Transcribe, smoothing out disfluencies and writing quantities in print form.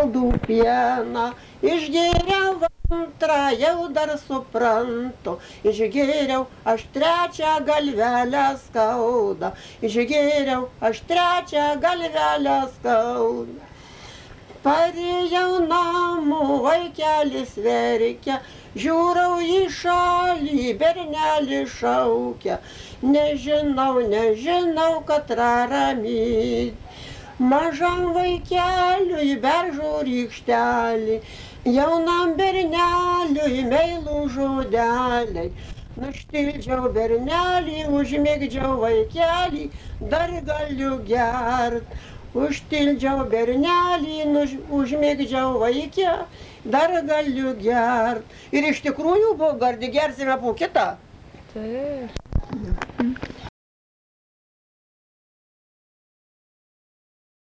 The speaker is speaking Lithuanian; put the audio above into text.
saldų pieną, išgėriau antrą, jau dar suprantu, išgėriau aš trečią galvelę skauda, išgėriau aš trečią galvelę skauda. Parėjau namo, vaikelis verkia, žiūrau į šalį, bernelis šaukia, nežinau, katrą ramyt. Mažam vaikeliui beržo rykštelį, jaunam berneliui meilų žodeliai. Nuštildžiau bernelį, užmigdžiau vaikelį, dar galiu gert. Užtildžiau bernelį, užmigdžiau vaikelį, dar galiu gert. Ir iš tikrųjų buvo gardi, gersime po kitą. Taip.